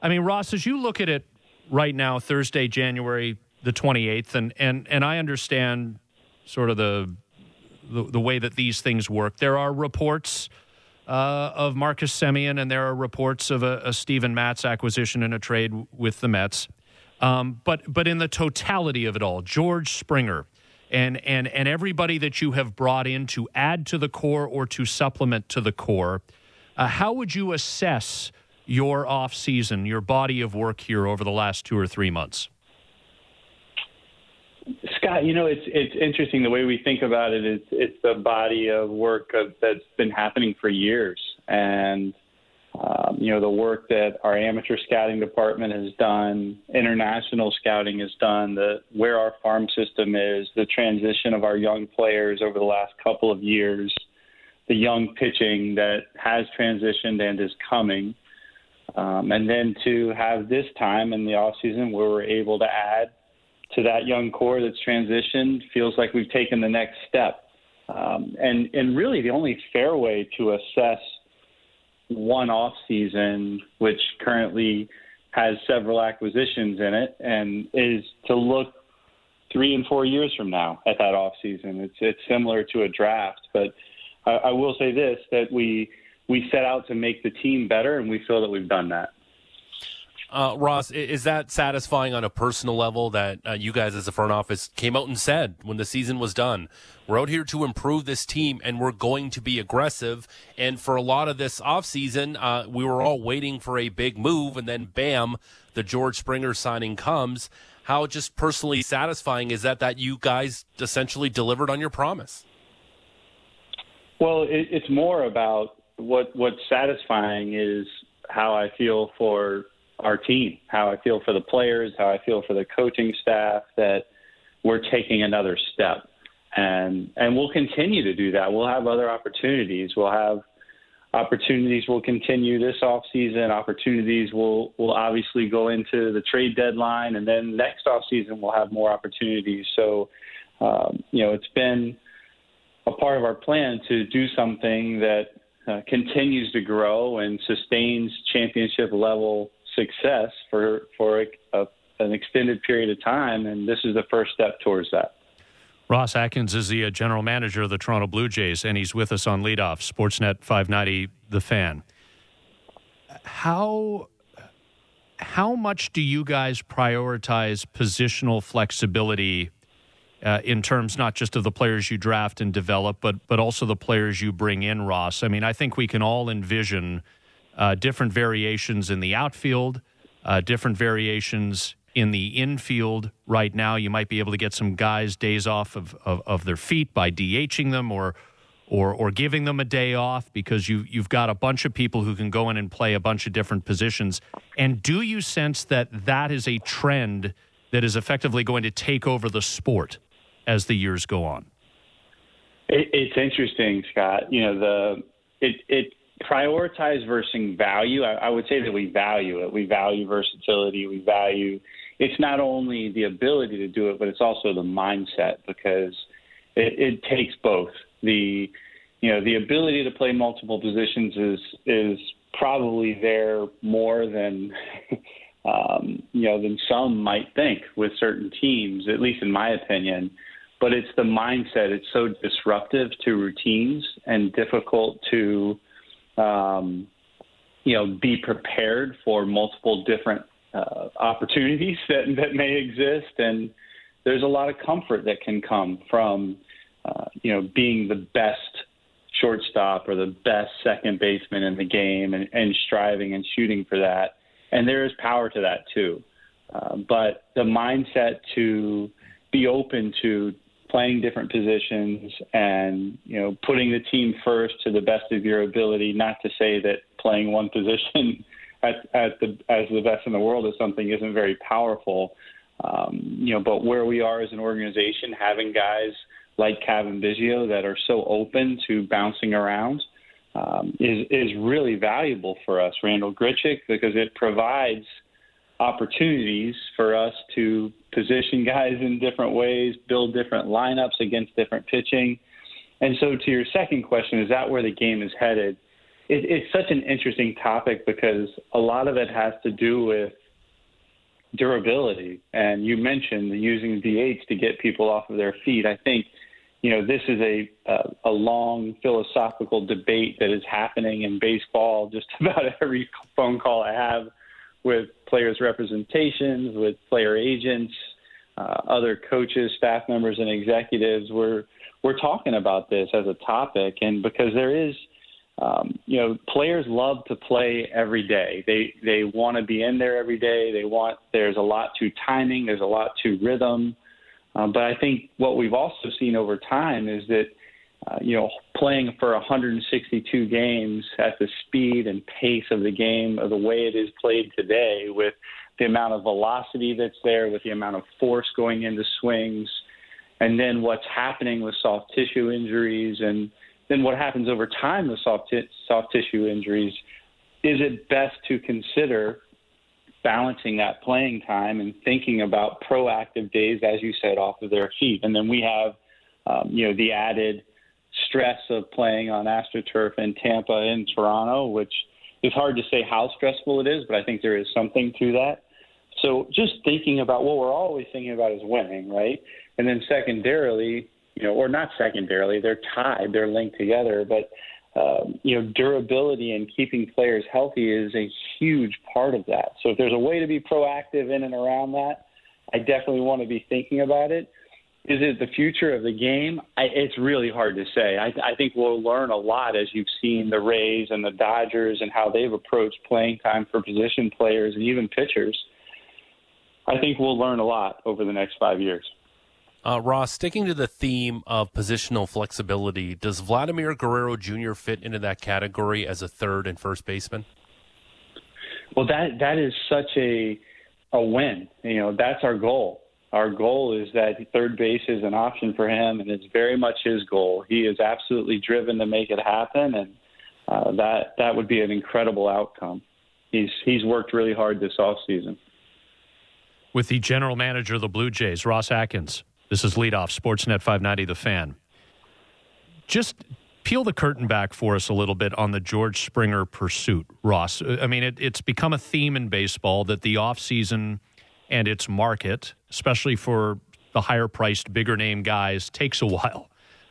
I mean, Ross, as you look at it right now, Thursday, January the 28th, and I understand sort of the way that these things work. There are reports of Marcus Semien, and there are reports of a Steven Matz acquisition in a trade with the Mets. But in the totality of it all, George Springer and everybody that you have brought in to add to the core or to supplement to the core, how would you assess your offseason, your body of work here over the last 2 or 3 months? Scott, it's interesting the way we think about it is it's the body of work that's been happening for years. And, the work that our amateur scouting department has done, international scouting has done, where our farm system is, the transition of our young players over the last couple of years, the young pitching that has transitioned and is coming. And then to have this time in the offseason where we're able to add to that young core that's transitioned feels like we've taken the next step. And really the only fair way to assess one off season, which currently has several acquisitions in it, and is to look 3 and 4 years from now at that off season. It's similar to a draft, but I will say this, that we set out to make the team better, and we feel that we've done that. Ross, is that satisfying on a personal level that you guys as a front office came out and said when the season was done, we're out here to improve this team and we're going to be aggressive? And for a lot of this offseason, we were all waiting for a big move, and then bam, the George Springer signing comes. How just personally satisfying is that you guys essentially delivered on your promise? Well, it's more about what's satisfying is how I feel for our team, how I feel for the players, how I feel for the coaching staff, that we're taking another step. And we'll continue to do that. We'll have other opportunities. We'll continue this offseason. Opportunities will obviously go into the trade deadline, and then next offseason we'll have more opportunities. So, it's been a part of our plan to do something that continues to grow and sustains championship level success for an extended period of time, and this is the first step towards that. Ross Atkins is the general manager of the Toronto Blue Jays, and he's with us on Leadoff, Sportsnet 590, The Fan. How much do you guys prioritize positional flexibility in terms not just of the players you draft and develop, but also the players you bring in, Ross? I mean, I think we can all envision different variations in the outfield, different variations in the infield. Right now, you might be able to get some guys days off of their feet by DHing them or giving them a day off, because you've got a bunch of people who can go in and play a bunch of different positions. And do you sense that is a trend that is effectively going to take over the sport as the years go on? It's interesting, Scott. It prioritize versus value. I would say that we value it. We value versatility. We value. It's not only the ability to do it, but it's also the mindset, because it takes both. The ability to play multiple positions is probably there more than than some might think with certain teams, at least in my opinion. But it's the mindset. It's so disruptive to routines and difficult to be prepared for multiple different opportunities that may exist. And there's a lot of comfort that can come from, being the best shortstop or the best second baseman in the game and striving and shooting for that. And there is power to that too. But the mindset to be open to playing different positions and, putting the team first to the best of your ability, not to say that playing one position as the best in the world is something isn't very powerful. But where we are as an organization, having guys like Cavan Biggio that are so open to bouncing around is really valuable for us. Randal Grichuk, because it provides opportunities for us to position guys in different ways, build different lineups against different pitching. And so to your second question, is that where the game is headed? it's such an interesting topic because a lot of it has to do with durability. And you mentioned using DH to get people off of their feet. I think, this is a long philosophical debate that is happening in baseball. Just about every phone call I have with players' representations, with player agents, other coaches, staff members, and executives, we're talking about this as a topic. And because there is, players love to play every day. They want to be in there every day. There's a lot to timing. There's a lot to rhythm. But I think what we've also seen over time is that, playing for 162 games at the speed and pace of the game, of the way it is played today, with the amount of velocity that's there, with the amount of force going into swings, and then what's happening with soft tissue injuries, and then what happens over time with soft tissue injuries, is it best to consider balancing that playing time and thinking about proactive days, as you said, off of their feet. And then we have, the added stress of playing on AstroTurf in Tampa and Toronto, which is hard to say how stressful it is, but I think there is something to that. So just thinking about what we're always thinking about is winning, right? And then secondarily, or not secondarily, they're tied, they're linked together, but durability and keeping players healthy is a huge part of that. So if there's a way to be proactive in and around that, I definitely want to be thinking about it. Is it the future of the game? It's really hard to say. I think we'll learn a lot as you've seen the Rays and the Dodgers and how they've approached playing time for position players and even pitchers. I think we'll learn a lot over the next 5 years. Ross, sticking to the theme of positional flexibility, does Vladimir Guerrero Jr. fit into that category as a third and first baseman? Well, that is such a win. That's our goal. Our goal is that third base is an option for him, and it's very much his goal. He is absolutely driven to make it happen, and that would be an incredible outcome. He's worked really hard this offseason. With the general manager of the Blue Jays, Ross Atkins. This is Leadoff, Sportsnet 590, The Fan. Just peel the curtain back for us a little bit on the George Springer pursuit, Ross. I mean, it's become a theme in baseball that the offseason and its market, especially for the higher-priced, bigger-name guys, takes a while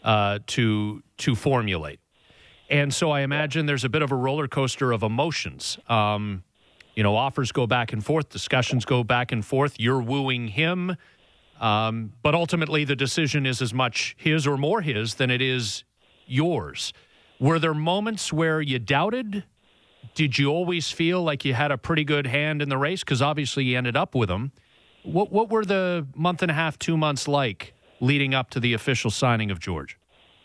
to formulate. And so I imagine there's a bit of a roller coaster of emotions. Offers go back and forth, discussions go back and forth. You're wooing him. But ultimately, the decision is as much his or more his than it is yours. Were there moments where you doubted? Did you always feel like you had a pretty good hand in the race? Because obviously you ended up with him. What were the month and a half, 2 months like leading up to the official signing of George?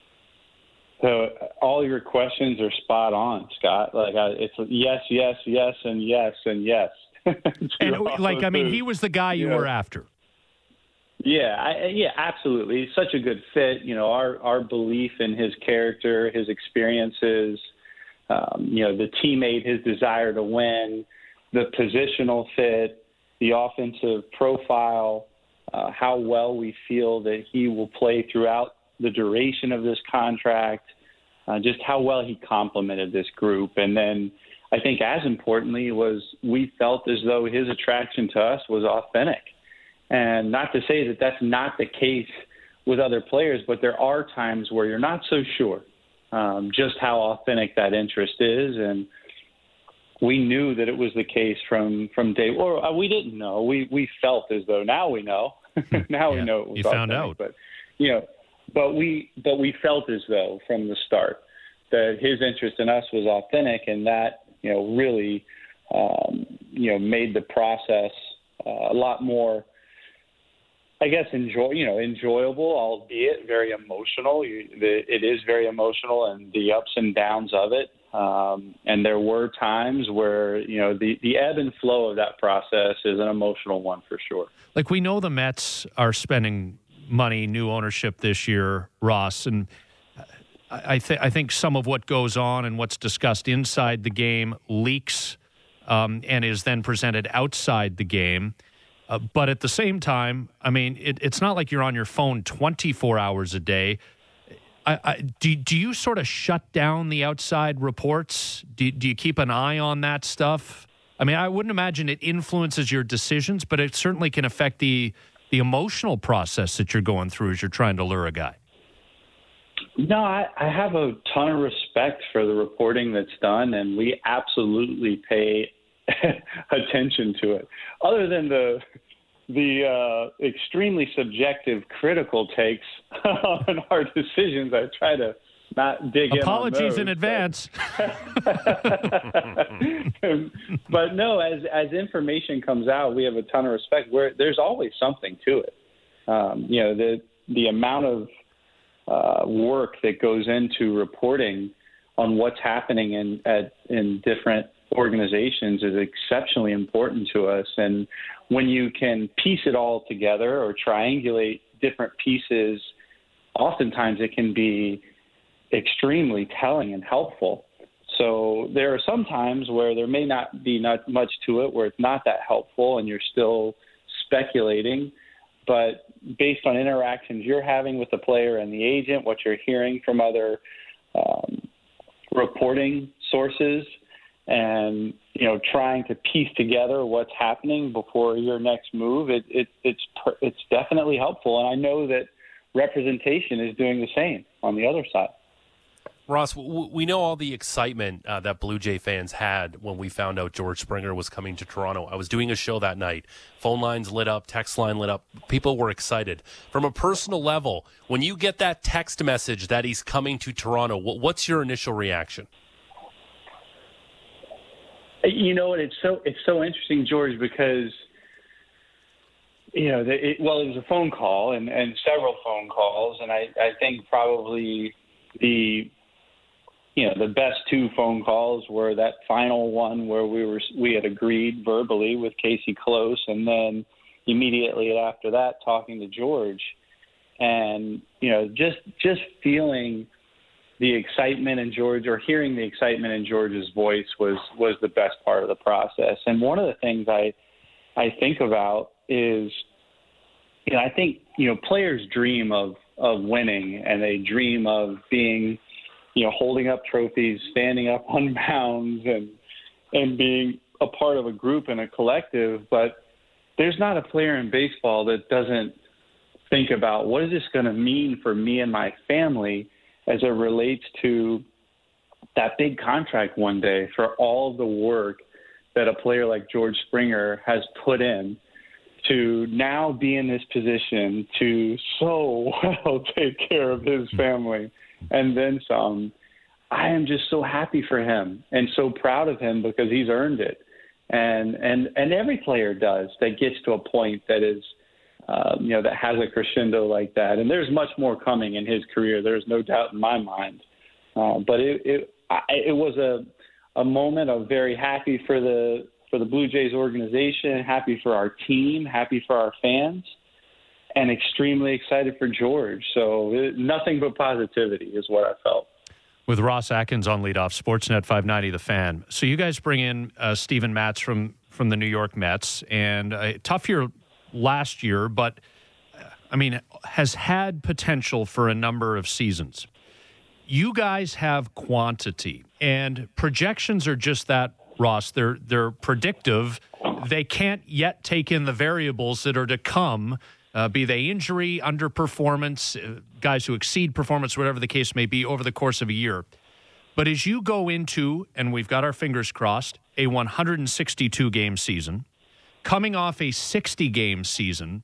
So all your questions are spot on, Scott. It's yes, yes, yes, and yes, and yes. He was the guy you were after. Yeah, absolutely. He's such a good fit. Our belief in his character, his experiences, the teammate, his desire to win, the positional fit, the offensive profile, how well we feel that he will play throughout the duration of this contract, just how well he complemented this group. And then I think as importantly was we felt as though his attraction to us was authentic. And not to say that that's not the case with other players, but there are times where you're not so sure just how authentic that interest is. And we knew that it was the case from day one. Or we didn't know. We felt as though now we know. Now we know it was you authentic. Found out. But we felt as though from the start that his interest in us was authentic, and that really made the process a lot more, I guess, enjoyable, albeit very emotional. It is very emotional, and the ups and downs of it. And there were times where, the ebb and flow of that process is an emotional one for sure. Like, we know the Mets are spending money, new ownership this year, Ross, and I think some of what goes on and what's discussed inside the game leaks and is then presented outside the game. But at the same time, I mean, it's not like you're on your phone 24 hours a day. Do you sort of shut down the outside reports? Do you keep an eye on that stuff? I mean, I wouldn't imagine it influences your decisions, but it certainly can affect the emotional process that you're going through as you're trying to lure a guy. No, I have a ton of respect for the reporting that's done, and we absolutely pay attention to it. Other than the extremely subjective, critical takes on our decisions, I try to not dig in on those. Apologies in advance. But no, as information comes out, we have a ton of respect. There's always something to it. The amount of work that goes into reporting on what's happening in different organizations is exceptionally important to us. And when you can piece it all together or triangulate different pieces, oftentimes it can be extremely telling and helpful. So there are some times where there may not be much to it, where it's not that helpful and you're still speculating. But based on interactions you're having with the player and the agent, what you're hearing from other reporting sources, and trying to piece together what's happening before your next move, it's definitely helpful. And I know that representation is doing the same on the other side. Ross, we know all the excitement that Blue Jay fans had when we found out George Springer was coming to Toronto. I was doing a show that night. Phone lines lit up, text line lit up. People were excited. From a personal level, when you get that text message that he's coming to Toronto, what's your initial reaction? It's so interesting, George, because it was a phone call and several phone calls, and I think probably the best two phone calls were that final one where we had agreed verbally with Casey Close, and then immediately after that talking to George, and just feeling the excitement in George, or hearing the excitement in George's voice was the best part of the process. And one of the things I think about is, I think players dream of winning, and they dream of being holding up trophies, standing up on mounds, and being a part of a group and a collective. But there's not a player in baseball that doesn't think about, what is this going to mean for me and my family as it relates to that big contract one day, for all of the work that a player like George Springer has put in to now be in this position to so well take care of his family and then some. I am just so happy for him and so proud of him, because he's earned it. And every player does that gets to a point that is, that has a crescendo like that. And there's much more coming in his career. There's no doubt in my mind. But it was a moment of very happy for the Blue Jays organization, happy for our team, happy for our fans, and extremely excited for George. So nothing but positivity is what I felt. With Ross Atkins on leadoff, Sportsnet 590 The Fan. So you guys bring in Steven Matz from the New York Mets, and a tough year last year, but has had potential for a number of seasons. You guys have quantity, and projections are just that, Ross. They're predictive. They can't yet take in the variables that are to come, be they injury, underperformance, guys who exceed performance, whatever the case may be, over the course of a year. But as you go into, and we've got our fingers crossed, a 162-game season, coming off a 60-game season,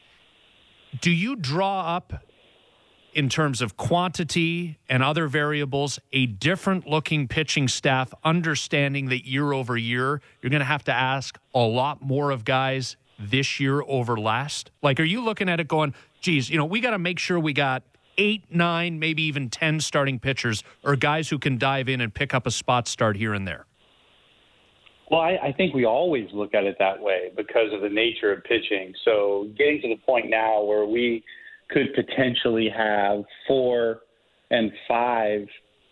do you draw up, in terms of quantity and other variables, a different-looking pitching staff, understanding that year over year you're going to have to ask a lot more of guys this year over last? Like, are you looking at it going, geez, we got to make sure we got 8, 9, maybe even 10 starting pitchers, or guys who can dive in and pick up a spot start here and there? Well, I think we always look at it that way because of the nature of pitching. So getting to the point now where we could potentially have 4 and 5,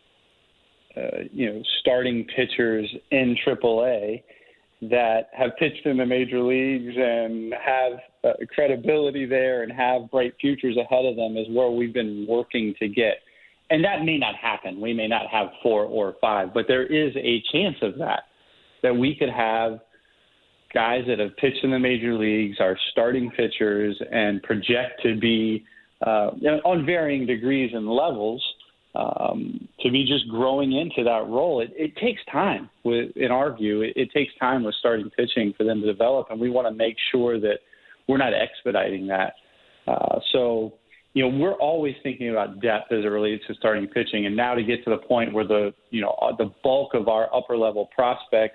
starting pitchers in AAA that have pitched in the major leagues and have credibility there and have bright futures ahead of them is where we've been working to get. and that may not happen. We may not have 4 or 5, but there is a chance of that we could have guys that have pitched in the major leagues, are starting pitchers, and project to be on varying degrees and levels, to be just growing into that role. It takes time. In our view, it takes time with starting pitching for them to develop, and we want to make sure that we're not expediting that. So, we're always thinking about depth as it relates to starting pitching, and now to get to the point where the bulk of our upper level prospects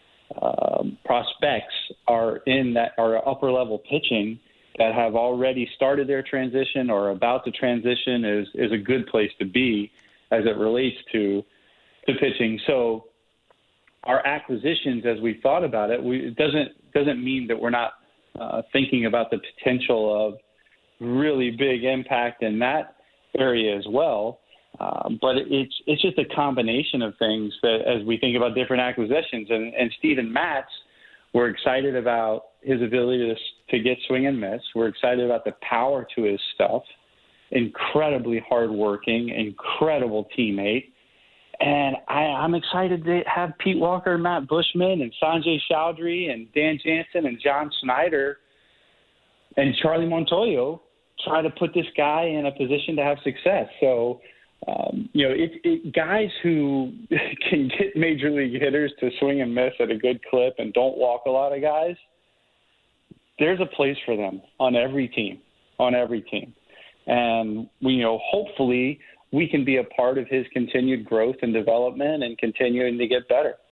are in that our upper level pitching that have already started their transition or about to transition is a good place to be as it relates to pitching. So our acquisitions, as we thought about it, it doesn't mean that we're not thinking about the potential of really big impact in that area as well. But it's just a combination of things that as we think about different acquisitions. And Steven Matz, we're excited about his ability to get swing and miss. We're excited about the power to his stuff. Incredibly hardworking, incredible teammate. And I'm excited to have Pete Walker, Matt Bushman, and Sanjay Chowdhury, and Dan Jansen, and John Snyder, and Charlie Montoyo try to put this guy in a position to have success. So, guys who can get major league hitters to swing and miss at a good clip and don't walk a lot of guys, there's a place for them on every team. And hopefully we can be a part of his continued growth and development and continuing to get better.